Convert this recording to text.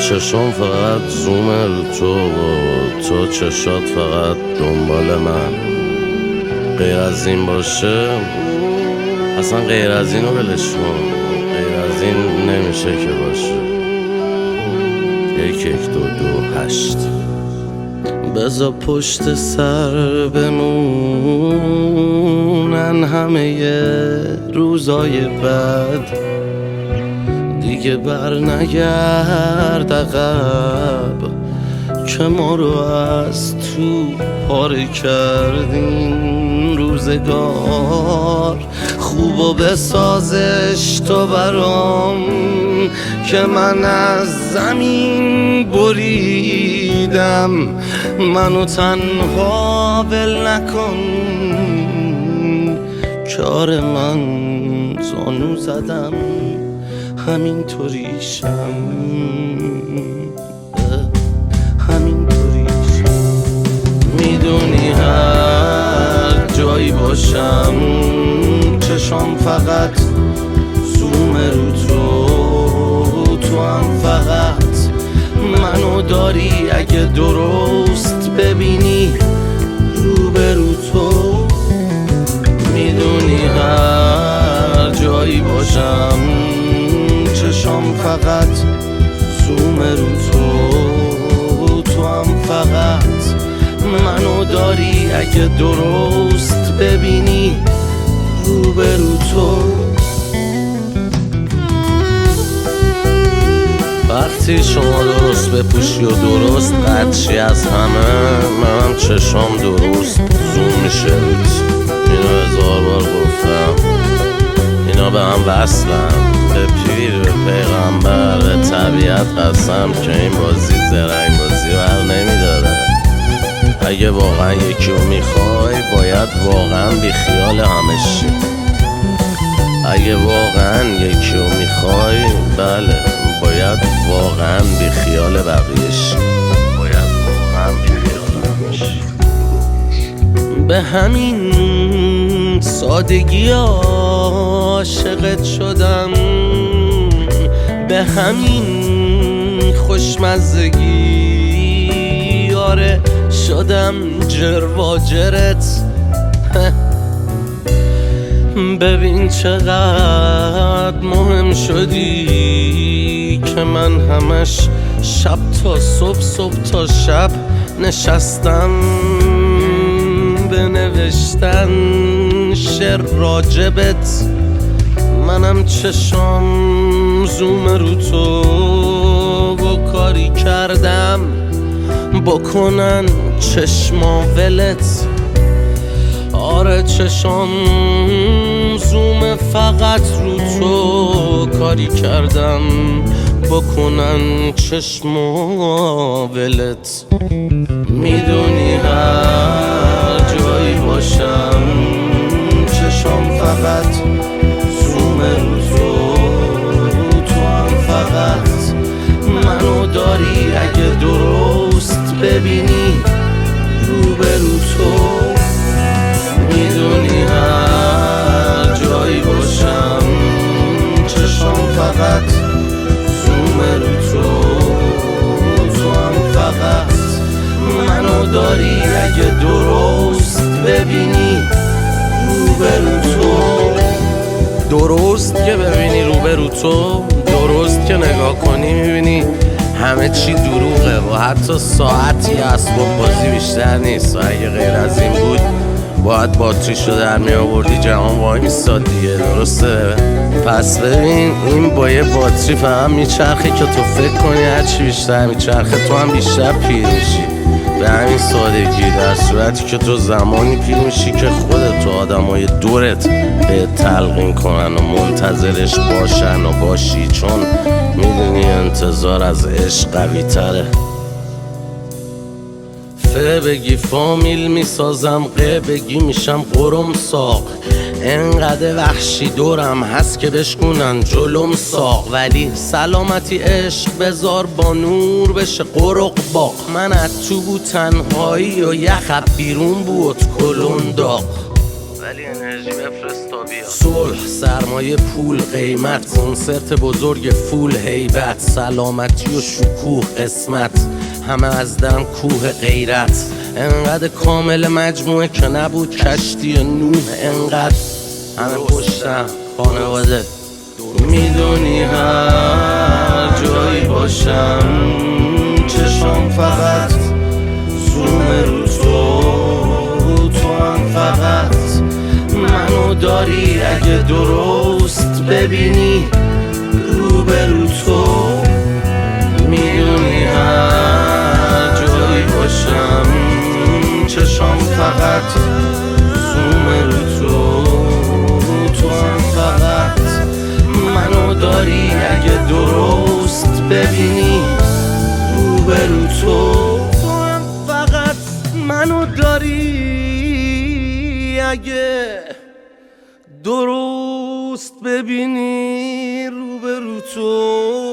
چشم فقط زوم رو تو چشات فقط دنبال من. غیر از این باشه اصلا غیر از اینو ولش کن، غیر از این نمیشه که باشه. 1 1 2 2 8 بذار پشت سر بمونن همه روزای بد، دیگه بر نگرد عقب که ما رو از تو پاره کردین. روزگار خوبو بسازش تو برام که من از زمین بریدم. منو تنها ول نکن، کار من زانو زدم همینطوریشم، همینطوریشم. میدونی هر جایی باشم چشم فقط زوم رو تو هم فقط منو داری. اگه درست ببینی روبرو تو، میدونی هر جایی باشم چشم فقط زوم رو تو هم فقط منو داری. اگه درست ببینی روبرو تو. وقتی شما درست بپوشی و درست قدشی از همه، منم چشم درست زوم میشه. اینو 1000 بار گفتم، اینا به هم وصلن، به پیر، به پیغمبر، به طبیعت قسم که این بازی زرنگ بازی بر نمیداره. اگه واقعا یکی رو میخوای باید واقعا بی خیال همشی. اگه واقعا یکی رو میخوای بله باید واقعا بی خیال بقیه‌شی، باید واقعا بی خیال همشی. به همین سادگی عاشقت شدم، به همین خوشمزگی آره شدم جرواجرت. ببین چقدر مهم شدی که من همش شب تا صبح، صبح تا شب نشستم بنوشتن شعر راجبت. منم چشم زوم رو تو و کاری کردم بکنن چشما ولت. آره چشم زوم فقط رو تو کاری کردم بکنن چشما ولت. میدونی هر جایی باشم چشم فقط زوم رو تو هم فقط منو داری. اگه درست ببینی روبرو تو، میدونی هر جایی باشم چشم فقط زوم رو تو هم فقط منو داری. اگه درست ببینی روبرو تو، درست که ببینی روبرو تو، درست که نگاه کنی میبینی همه چی دروغه و حتی ساعتی اسباب بازی بیشتر نیست. و اگه غیر از این بود باید باتریشو در می آوردی جهان وای میستاد دیگه، درسته؟ پس ببین این با یه باتری فهم میچرخه که تو فکر کنی هرچی بیشتر میچرخه تو هم بیشتر پیر میشی. به همین سادگی، در صورتی که تو زمانی پیر میشی که خودت و آدمای دورت به تلقین کنن و منتظرش باشن و باشی، چون میدونی انتظار از عشق قوی تره. ف بگی فامیل میسازم، ق بگی میشم قرم ساق. انقدر وحشی دورم هست که بشکنن جلوم ساق. ولی سلامتی عشق بذار با نور بشه قرق باق. من از تو بود تنهایی و یخ بیرون بود کلون داغ. ولی انرژی بفرست تا صلح، سرمایه، پول، قیمت، کنسرت بزرگ فول، هیبت، سلامتی و شکوه، قسمت، همه از دم کوه غیرت. انقدر کامل مجموعه که نبود کشتی نوح. انقدر همه پشتم خانواده. میدونی هر جایی باشم چشم فقط زوم رو تو هم فقط منو داری. اگه درست ببینی روبرو تو. میدونی هر جایی باشم چشم فقط زوم رو تو هم فقط منو داری. اگه درست ببینی روبرو تو هم فقط منو داری. اگه درست ببینی روبرو تو.